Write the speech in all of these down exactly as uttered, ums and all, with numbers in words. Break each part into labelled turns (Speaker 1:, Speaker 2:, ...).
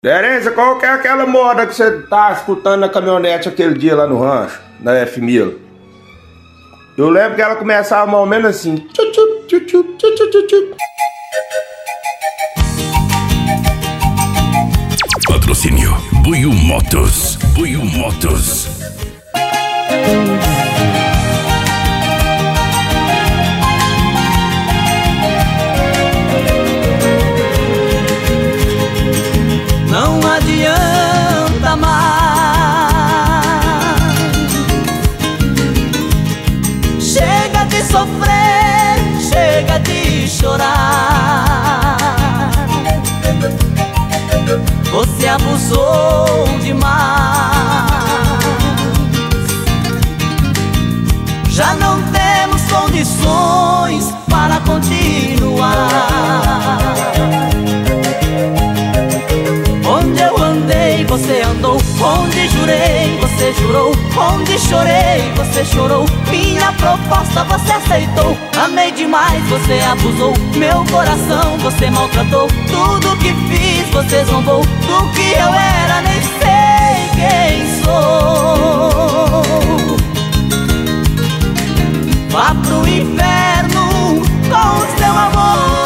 Speaker 1: Terência, qual que é aquela moda que você tá escutando na caminhonete aquele dia lá no rancho, na F mil? Eu lembro que ela começava mais ou menos assim. Tchu, tchu, tchu, tchu, tchu, tchu, tchu, tchu.
Speaker 2: Patrocínio Buiu Motos. Buiu Motos.
Speaker 3: Não adianta mais. Chega de sofrer, chega de chorar. Você abusou demais. Já não temos condições para continuar. Onde eu andei, você andou. Onde jurei, você jurou. Onde chorei, você chorou. Minha proposta você aceitou. Amei demais, você abusou. Meu coração você maltratou. Tudo que fiz você zombou. Do que eu era nem sei quem sou. Vá pro inferno com o seu amor.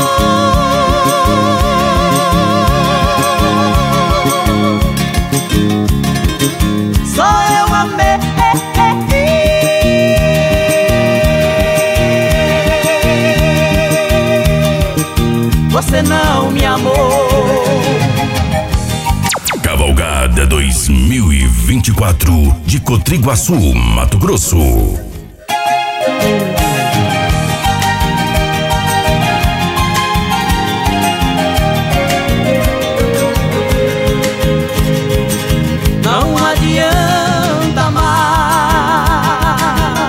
Speaker 3: Você não me amou.
Speaker 2: Cavalgada dois mil e vinte e quatro de Cotriguaçu, Mato Grosso.
Speaker 3: Não adianta mais.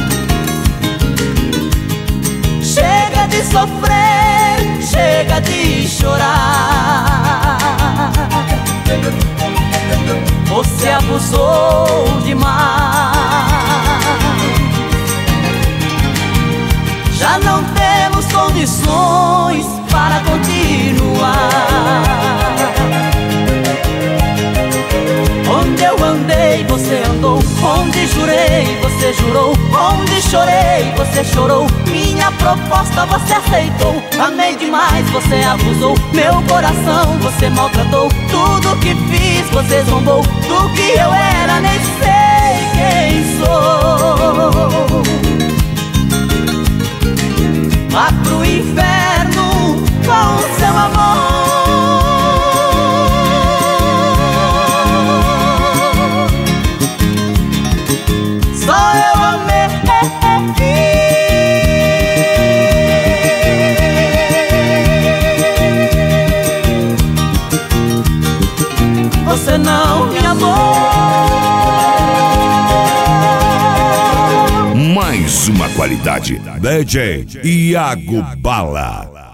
Speaker 3: Chega de sofrer, chega de chorar. Você abusou demais. Já não temos condições para continuar. Onde eu andei, você andou. Onde jurei, você jurou. Onde chorei, você chorou. Minha proposta você aceitou. Amei demais, você abusou. Meu coração você maltratou. Tudo que fiz você zombou. Do que eu era nem sei quem sou. Vá pro inferno com o seu amor. Só eu amei. Você não me amou.
Speaker 2: Mais uma qualidade. D J Iago Bala.